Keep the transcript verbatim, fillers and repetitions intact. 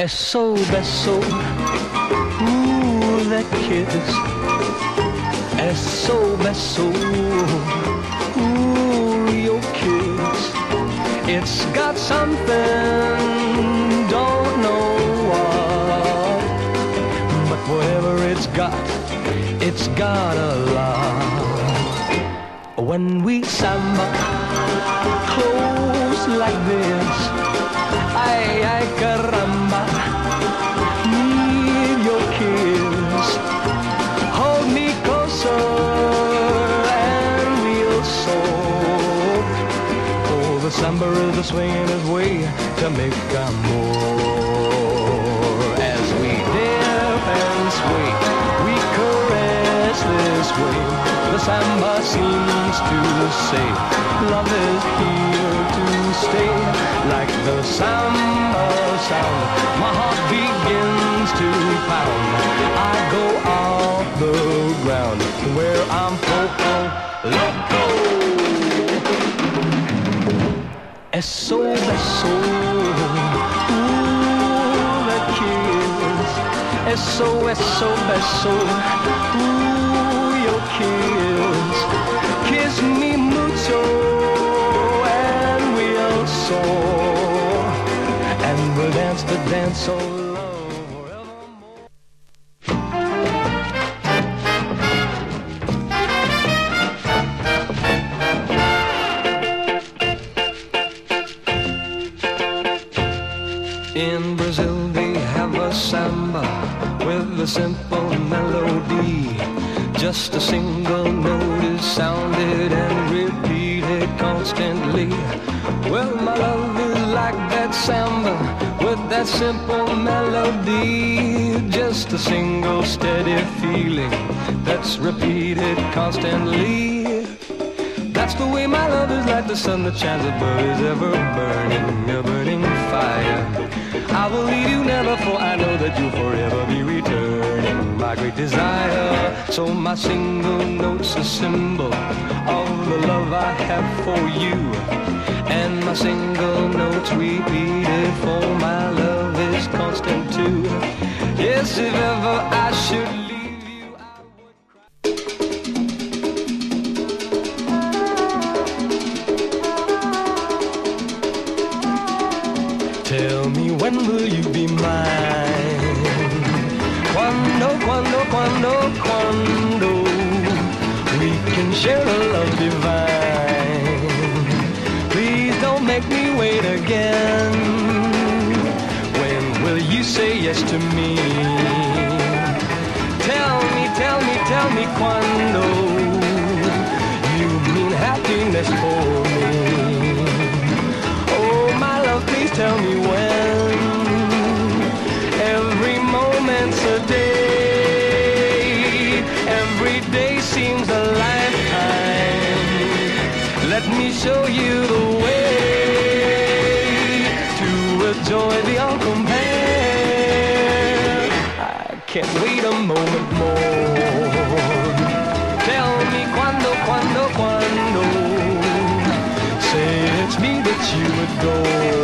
Eso, beso, ooh, that kiss. Eso, beso, ooh, your kiss. It's got something, don't know what, but whatever it's got, it's got a lot. When we samba close like this, ay, ay, caramba, need your kiss. Hold me closer and we'll soar. Oh, the samba is swinging his way to make amor. As we dip and sway, we caress this way. The samba seems to say, love is here to stay. Like the samba sound, my heart begins to pound. I go off the ground where I'm poco loco. Eso, beso, ooh, that kiss. Eso, eso, beso, ooh, your kiss. Kiss me mucho and we'll soar, and we'll dance the dance so long forevermore. In Brazil they have a samba with a simple melody. Just a single note is sounded and repeated constantly. Well, my love is like that samba with that simple melody. Just a single steady feeling that's repeated constantly. That's the way my love is, like the sun that shines above is ever burning, a burning fire. I will leave you never, for I know that you'll forever be returning, my great desire. So my single note's a symbol of the love I have for you, and my single note's repeated, for my love is constant too. Yes, if ever I should leave you, I would cry. Tell me, when will you be mine? Quando, quando, quando, quando we can share a love divine. Please don't make me wait again. When will you say yes to me? Tell me, tell me, tell me quando you mean happiness for me. Oh, my love, please tell me when. Every moment's a day, every day seems a lifetime. Let me show you the way to a joy beyond compare. I can't wait a moment more. Tell me quando, quando, quando. Say it's me that you adore.